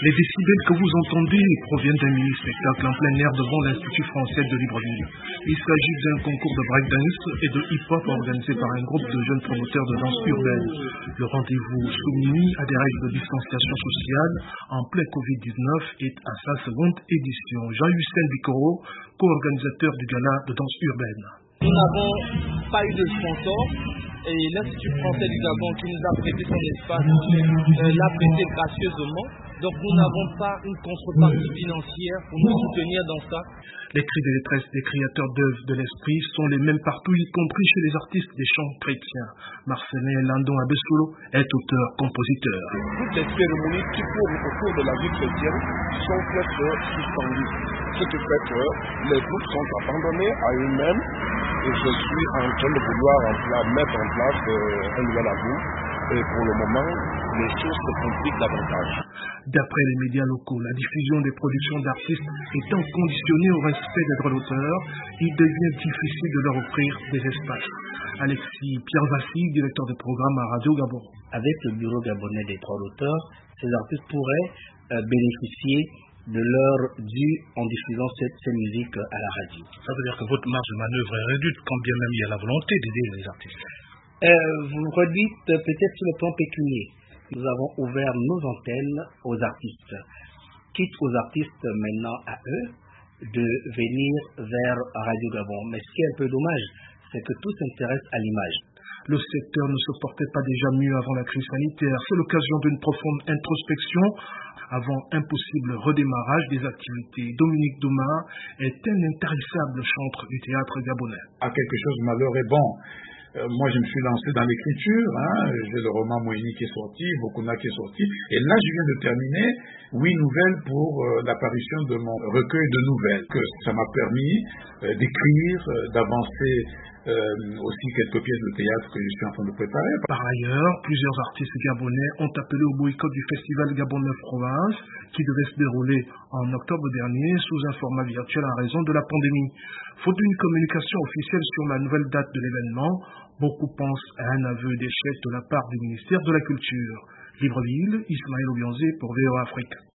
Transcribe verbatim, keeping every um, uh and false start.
Les décibels que vous entendez proviennent d'un mini-spectacle en plein air devant l'Institut français de Libreville. Il s'agit d'un concours de breakdance et de hip-hop organisé par un groupe de jeunes promoteurs de danse urbaine. Le rendez-vous soumis à des règles de distanciation sociale en plein covid dix-neuf est à sa seconde édition. Jean-Hussein Bikoro, co-organisateur du gala de danse urbaine. Nous n'avons pas eu de sponsor et l'Institut français du Gabon qui nous a prêté son espace euh, l'a prêté gracieusement. Donc nous n'avons pas une contrepartie financière pour nous soutenir dans ça. Les cris de détresse des créateurs d'œuvres de l'esprit sont les mêmes partout, y compris chez les artistes des chants chrétiens. Marcelin Landon Abesolo est auteur-compositeur. Toutes les cérémonies qui tournent autour de la vie chrétienne sont presque suspendues. Ce qui fait que les groupes sont abandonnés à eux-mêmes et je suis en train de vouloir en place, mettre en place euh, un nouvel atout. Et pour le moment, les choses se compliquent davantage. D'après les médias locaux, la diffusion des productions d'artistes étant conditionnée au respect des droits d'auteur, il devient difficile de leur offrir des espaces. Alexis Pierre-Vassi, directeur de programme à Radio Gabon. Avec le bureau gabonais des droits d'auteur, ces artistes pourraient euh, bénéficier de leur dû en diffusant cette, cette musique à la radio. Ça veut dire que votre marge de manœuvre est réduite, quand bien même il y a la volonté d'aider les artistes. Euh, vous redites peut-être sur le plan pécunier. Nous avons ouvert nos antennes aux artistes. Quitte aux artistes maintenant à eux de venir vers Radio Gabon. Mais ce qui est un peu dommage, c'est que tout s'intéresse à l'image. Le secteur ne se portait pas déjà mieux avant la crise sanitaire. C'est l'occasion d'une profonde introspection avant un possible redémarrage des activités. Dominique Douma est un intarissable chantre du théâtre gabonais. À quelque chose, malheur est bon. Euh, moi, je me suis lancé dans l'écriture. Hein. J'ai le roman Moïni qui est sorti, Bokuna qui est sorti. Et là, je viens de terminer huit nouvelles pour euh, l'apparition de mon recueil de nouvelles. Que ça m'a permis euh, d'écrire, euh, d'avancer euh, aussi quelques pièces de théâtre que je suis en train de préparer. Par ailleurs, plusieurs artistes gabonais ont appelé au boycott du festival Gabon neuf Provinces qui devait se dérouler en octobre dernier sous un format virtuel en raison de la pandémie. Faute d'une communication officielle sur la nouvelle date de l'événement, beaucoup pensent à un aveu d'échec de la part du ministère de la Culture. Libreville, Ismaël Obianzé pour V O A Afrique.